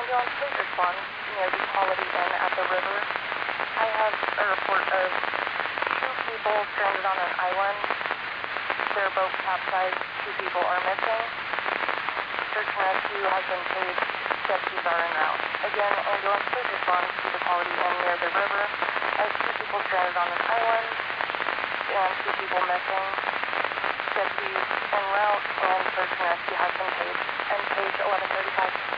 ambulance, please respond near the Quality Inn at the river. I have a report of two people stranded on an island. Their boat capsized. Two people are missing. Search and rescue has been paid. Rescues are en route. Again, ambulance, please respond to the Quality Inn near the river. Two people stranded on an island and two people missing. Rescues en route and search and rescue has been paid. And page 1135.